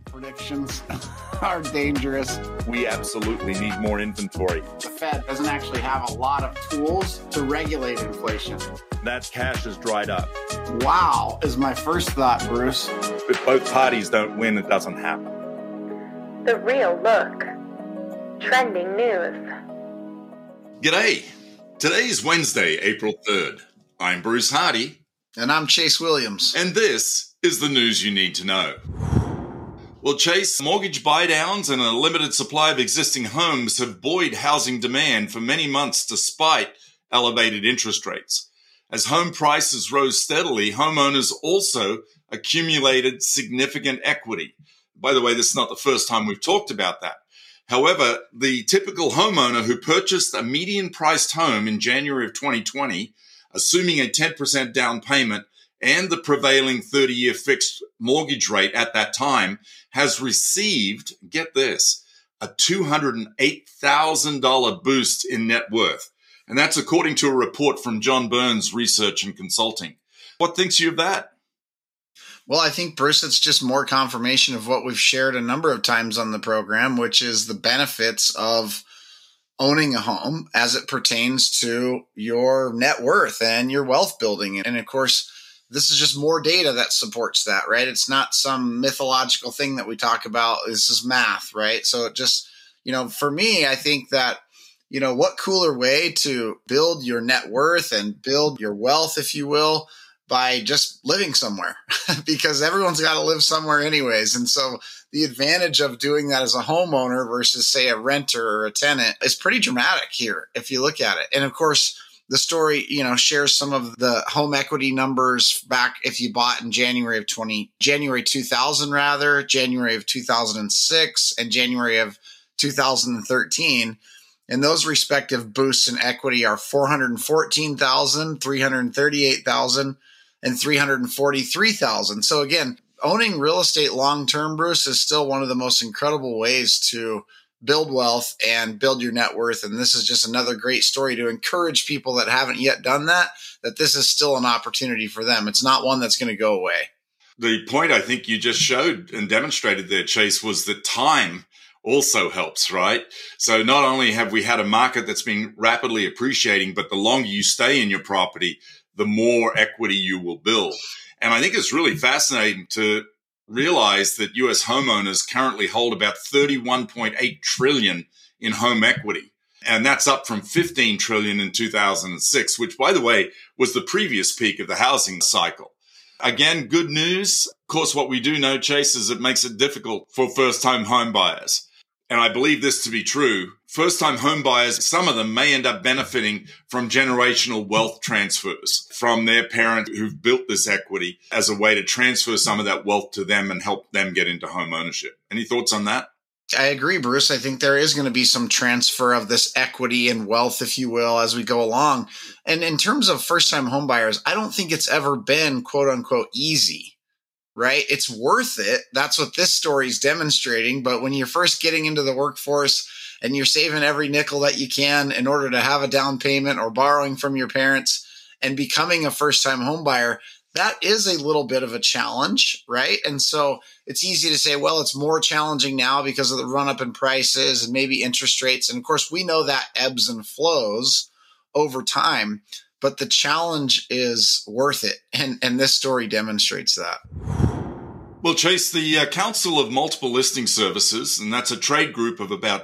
predictions are dangerous. We absolutely need more inventory. The Fed doesn't actually have a lot of tools to regulate inflation. That cash is dried up. Wow, is my first thought, Bruce. If both parties don't win, it doesn't happen. The Real Look. Trending news. G'day. Today's Wednesday, April 3rd. I'm Bruce Hardy. And I'm Chase Williams. And this is the news you need to know. Well, Chase, mortgage buy-downs and a limited supply of existing homes have buoyed housing demand for many months despite elevated interest rates. As home prices rose steadily, homeowners also accumulated significant equity. By the way, this is not the first time we've talked about that. However, the typical homeowner who purchased a median-priced home in January of 2020, assuming a 10% down payment and the prevailing 30-year fixed mortgage rate at that time, has received, get this, a $208,000 boost in net worth. And that's according to a report from John Burns Research and Consulting. What thinks you of that? Well, I think, Bruce, it's just more confirmation of what we've shared a number of times on the program, which is the benefits of owning a home as it pertains to your net worth and your wealth building. And of course, this is just more data that supports that, right? It's not some mythological thing that we talk about. This is math, right? So it just, for me, I think that, what cooler way to build your net worth and build your wealth, if you will, by just living somewhere because everyone's got to live somewhere anyways. And so the advantage of doing that as a homeowner versus, say, a renter or a tenant is pretty dramatic here if you look at it. And of course, the story, shares some of the home equity numbers back if you bought in January 2000, January of 2006, and January of 2013. And those respective boosts in equity are 414,000, 338,000, and 343,000. So again, owning real estate long-term, Bruce, is still one of the most incredible ways to build wealth and build your net worth. And this is just another great story to encourage people that haven't yet done that this is still an opportunity for them. It's not one that's going to go away. The point I think you just showed and demonstrated there, Chase, was that time also helps, right? So not only have we had a market that's been rapidly appreciating, but the longer you stay in your property, the more equity you will build. And I think it's really fascinating to realize that U.S. homeowners currently hold about $31.8 trillion in home equity. And that's up from $15 trillion in 2006, which, by the way, was the previous peak of the housing cycle. Again, good news. Of course, what we do know, Chase, is it makes it difficult for first-time home buyers. And I believe this to be true. First-time home buyers, some of them may end up benefiting from generational wealth transfers from their parents who've built this equity as a way to transfer some of that wealth to them and help them get into home ownership. Any thoughts on that? I agree, Bruce. I think there is going to be some transfer of this equity and wealth, if you will, as we go along. And in terms of first-time home buyers, I don't think it's ever been, quote unquote, easy. Right? It's worth it. That's what this story is demonstrating. But when you're first getting into the workforce and you're saving every nickel that you can in order to have a down payment or borrowing from your parents and becoming a first-time home buyer, that is a little bit of a challenge, right? And so it's easy to say, well, it's more challenging now because of the run-up in prices and maybe interest rates. And of course, we know that ebbs and flows over time, but the challenge is worth it. And this story demonstrates that. Well, Chase, the Council of Multiple Listing Services, and that's a trade group of about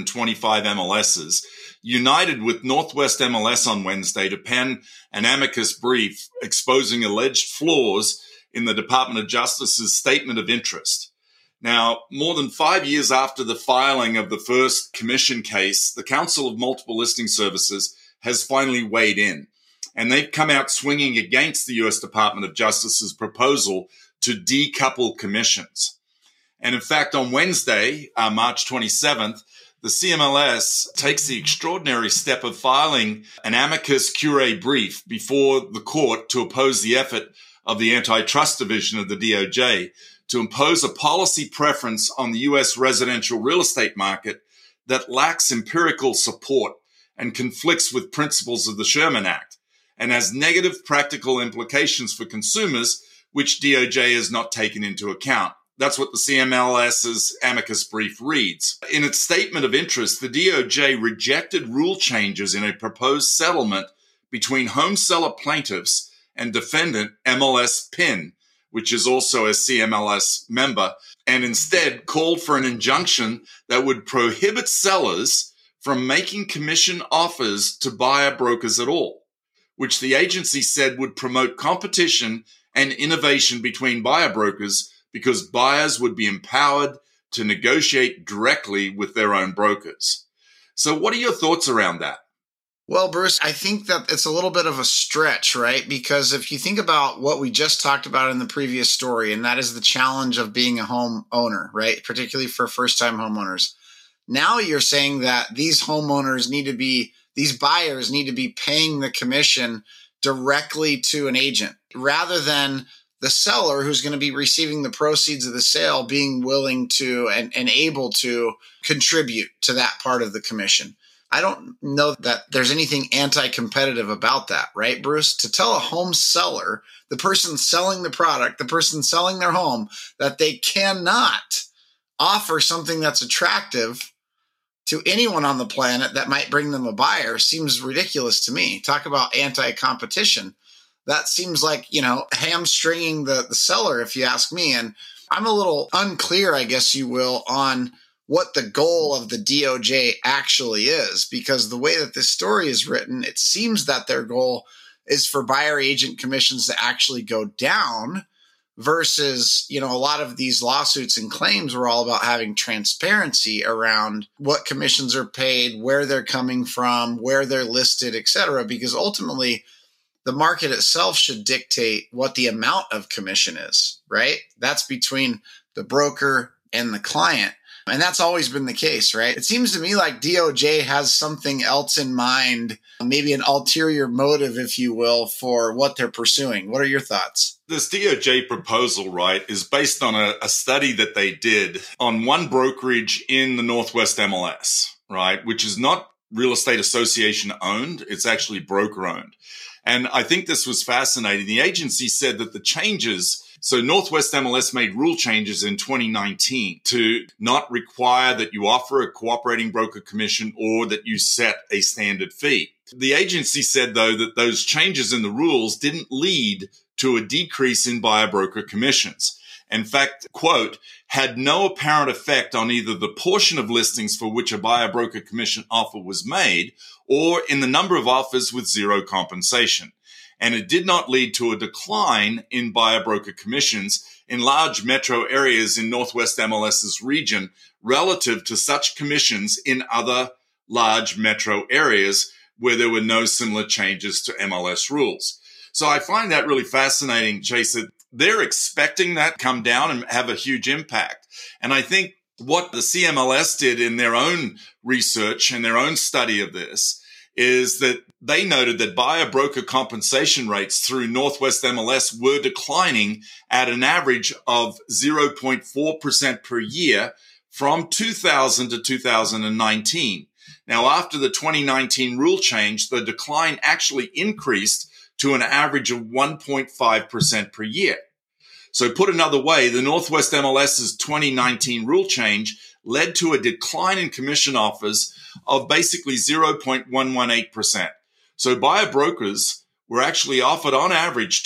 225 MLSs, united with Northwest MLS on Wednesday to pen an amicus brief exposing alleged flaws in the Department of Justice's statement of interest. Now, more than 5 years after the filing of the first commission case, the Council of Multiple Listing Services has finally weighed in, and they've come out swinging against the U.S. Department of Justice's proposal to decouple commissions. And in fact, on Wednesday, March 27th, the CMLS takes the extraordinary step of filing an amicus curiae brief before the court to oppose the effort of the Antitrust Division of the DOJ to impose a policy preference on the U.S. residential real estate market that lacks empirical support and conflicts with principles of the Sherman Act and has negative practical implications for consumers, which DOJ has not taken into account. That's what the CMLS's amicus brief reads. In its statement of interest, the DOJ rejected rule changes in a proposed settlement between home seller plaintiffs and defendant MLS PIN, which is also a CMLS member, and instead called for an injunction that would prohibit sellers from making commission offers to buyer brokers at all, which the agency said would promote competition and innovation between buyer brokers because buyers would be empowered to negotiate directly with their own brokers. So what are your thoughts around that? Well, Bruce, I think that it's a little bit of a stretch, right? Because if you think about what we just talked about in the previous story, and that is the challenge of being a home owner, right? Particularly for first-time homeowners. Now you're saying that these buyers need to be paying the commission directly to an agent rather than the seller who's going to be receiving the proceeds of the sale being willing to and able to contribute to that part of the commission. I don't know that there's anything anti-competitive about that, right, Bruce? To tell a home seller, the person selling the product, the person selling their home, that they cannot offer something that's attractive to anyone on the planet that might bring them a buyer seems ridiculous to me. Talk about anti-competition. That seems like, hamstringing the seller, if you ask me. And I'm a little unclear, I guess you will, on what the goal of the DOJ actually is, because the way that this story is written, it seems that their goal is for buyer agent commissions to actually go down versus, a lot of these lawsuits and claims were all about having transparency around what commissions are paid, where they're coming from, where they're listed, et cetera, because ultimately the market itself should dictate what the amount of commission is, right? That's between the broker and the client. And that's always been the case, right? It seems to me like DOJ has something else in mind, maybe an ulterior motive, if you will, for what they're pursuing. What are your thoughts? This DOJ proposal, right, is based on a study that they did on one brokerage in the Northwest MLS, right, which is not real estate association owned. It's actually broker owned. And I think this was fascinating. The agency said that the changes, so Northwest MLS made rule changes in 2019 to not require that you offer a cooperating broker commission or that you set a standard fee. The agency said, though, that those changes in the rules didn't lead to a decrease in buyer broker commissions. In fact, quote, had no apparent effect on either the portion of listings for which a buyer broker commission offer was made or in the number of offers with zero compensation. And it did not lead to a decline in buyer broker commissions in large metro areas in Northwest MLS's region relative to such commissions in other large metro areas where there were no similar changes to MLS rules. So I find that really fascinating, Chase, that they're expecting that to come down and have a huge impact. And I think what the CMLS did in their own research and their own study of this is that they noted that buyer broker compensation rates through Northwest MLS were declining at an average of 0.4% per year from 2000 to 2019. Now, after the 2019 rule change, the decline actually increased to an average of 1.5% per year. So put another way, the Northwest MLS's 2019 rule change led to a decline in commission offers of basically 0.118%. So buyer brokers were actually offered on average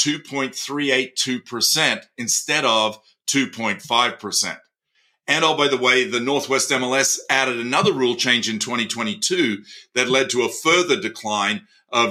2.382% instead of 2.5%. And oh, by the way, the Northwest MLS added another rule change in 2022 that led to a further decline of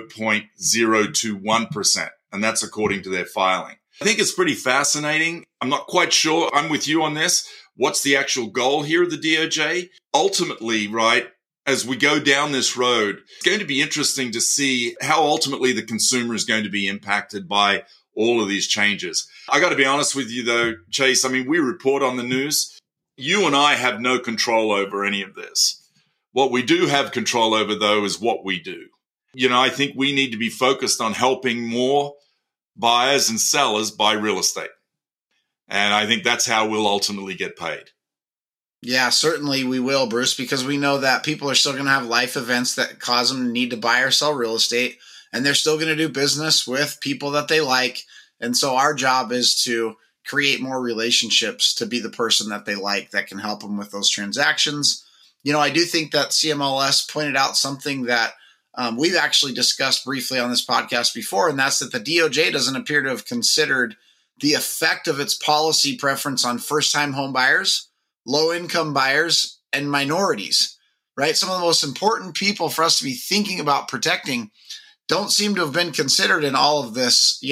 0.021%. And that's according to their filing. I think it's pretty fascinating. I'm not quite sure. I'm with you on this. What's the actual goal here of the DOJ? Ultimately, right, as we go down this road, it's going to be interesting to see how ultimately the consumer is going to be impacted by all of these changes. I got to be honest with you, though, Chase. I mean, we report on the news. You and I have no control over any of this. What we do have control over, though, is what we do. I think we need to be focused on helping more buyers and sellers buy real estate. And I think that's how we'll ultimately get paid. Yeah, certainly we will, Bruce, because we know that people are still going to have life events that cause them to need to buy or sell real estate, and they're still going to do business with people that they like. And so our job is to create more relationships to be the person that they like that can help them with those transactions. I do think that CMLS pointed out something that we've actually discussed briefly on this podcast before, and that's that the DOJ doesn't appear to have considered the effect of its policy preference on first-time home buyers, low-income buyers, and minorities, right? Some of the most important people for us to be thinking about protecting don't seem to have been considered in all of this,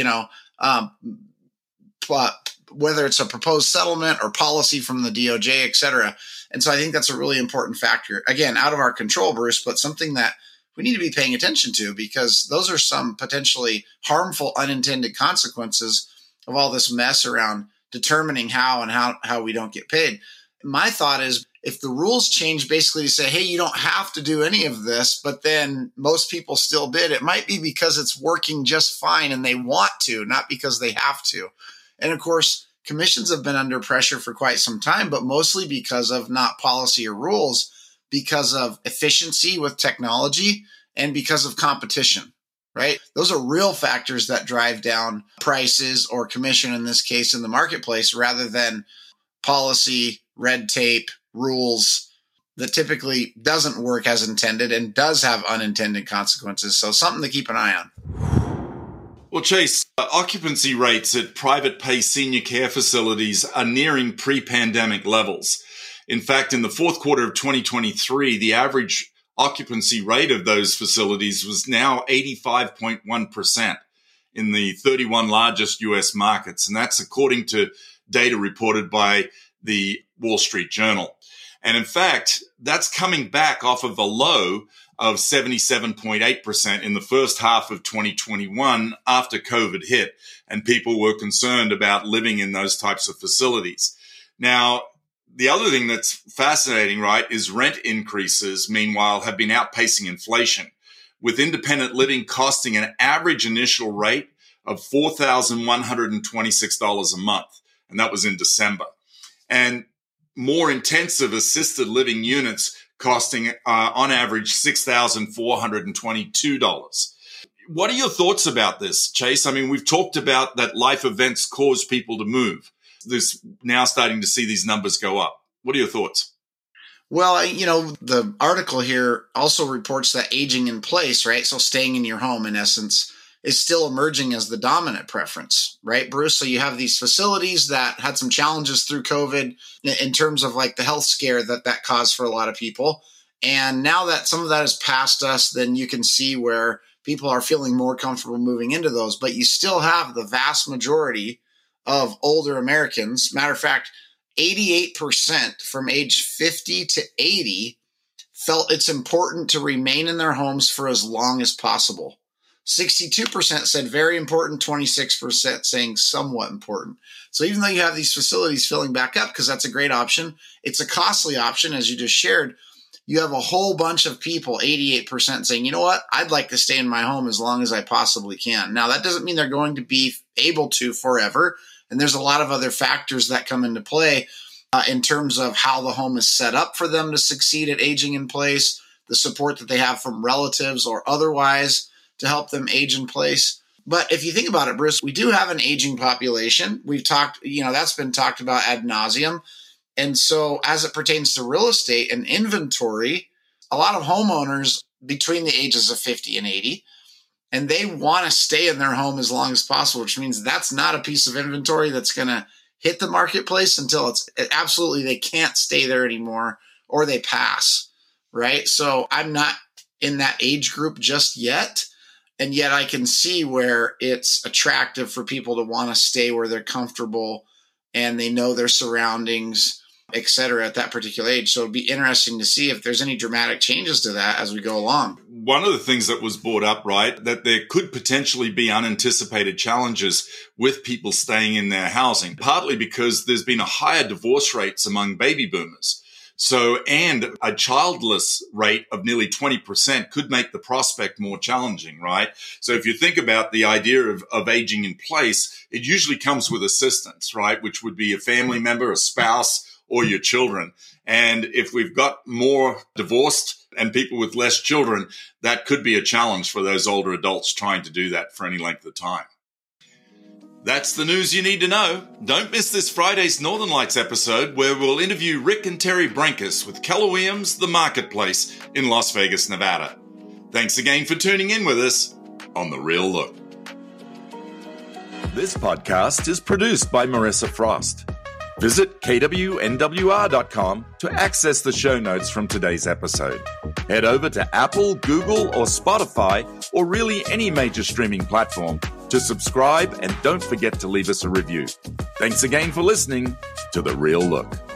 whether it's a proposed settlement or policy from the DOJ, et cetera. And so I think that's a really important factor. Again, out of our control, Bruce, but something that we need to be paying attention to, because those are some potentially harmful unintended consequences of all this mess around determining how we don't get paid. My thought is, if the rules change basically to say, hey, you don't have to do any of this, but then most people still bid, it might be because it's working just fine and they want to, not because they have to. And of course, commissions have been under pressure for quite some time, but mostly because of not policy or rules, because of efficiency with technology and because of competition, right? Those are real factors that drive down prices or commission, in this case, in the marketplace, rather than policy, red tape, rules that typically doesn't work as intended and does have unintended consequences. So something to keep an eye on. Well, Chase, occupancy rates at private pay senior care facilities are nearing pre-pandemic levels. In fact, in the fourth quarter of 2023, the average occupancy rate of those facilities was now 85.1% in the 31 largest U.S. markets. And that's according to data reported by the Wall Street Journal. And in fact, that's coming back off of a low of 77.8% in the first half of 2021 after COVID hit, and people were concerned about living in those types of facilities. Now, the other thing that's fascinating, right, is rent increases, meanwhile, have been outpacing inflation, with independent living costing an average initial rate of $4,126 a month. And that was in December. And more intensive assisted living units costing on average $6,422. What are your thoughts about this, Chase? I mean, we've talked about that life events cause people to move. There's now starting to see these numbers go up. What are your thoughts? Well, the article here also reports that aging in place, right? So staying in your home, in essence, is still emerging as the dominant preference, right, Bruce? So you have these facilities that had some challenges through COVID in terms of like the health scare that caused for a lot of people. And now that some of that has passed us, then you can see where people are feeling more comfortable moving into those. But you still have the vast majority of older Americans. Matter of fact, 88% from age 50 to 80 felt it's important to remain in their homes for as long as possible. 62% said very important, 26% saying somewhat important. So even though you have these facilities filling back up, because that's a great option, it's a costly option, as you just shared, you have a whole bunch of people, 88%, saying, you know what, I'd like to stay in my home as long as I possibly can. Now, that doesn't mean they're going to be able to forever. And there's a lot of other factors that come into play in terms of how the home is set up for them to succeed at aging in place, the support that they have from relatives or otherwise to help them age in place. But if you think about it, Bruce, we do have an aging population. We've talked, that's been talked about ad nauseum. And so as it pertains to real estate and inventory, a lot of homeowners between the ages of 50 and 80, and they want to stay in their home as long as possible, which means that's not a piece of inventory that's going to hit the marketplace until it's absolutely they can't stay there anymore or they pass, right? So I'm not in that age group just yet. And yet I can see where it's attractive for people to want to stay where they're comfortable and they know their surroundings, et cetera, at that particular age. So it'd be interesting to see if there's any dramatic changes to that as we go along. One of the things that was brought up, right, that there could potentially be unanticipated challenges with people staying in their housing, partly because there's been a higher divorce rates among baby boomers. So, and a childless rate of nearly 20% could make the prospect more challenging, right? So if you think about the idea of aging in place, it usually comes with assistance, right? Which would be a family member, a spouse, or your children. And if we've got more divorced and people with less children, that could be a challenge for those older adults trying to do that for any length of time. That's the news you need to know. Don't miss this Friday's Northern Lights episode where we'll interview Rick and Terry Brankus with Keller Williams, The Marketplace in Las Vegas, Nevada. Thanks again for tuning in with us on The Real Look. This podcast is produced by Marissa Frost. Visit KWNWR.com to access the show notes from today's episode. Head over to Apple, Google, or Spotify, or really any major streaming platform to subscribe, and don't forget to leave us a review. Thanks again for listening to The Real Look.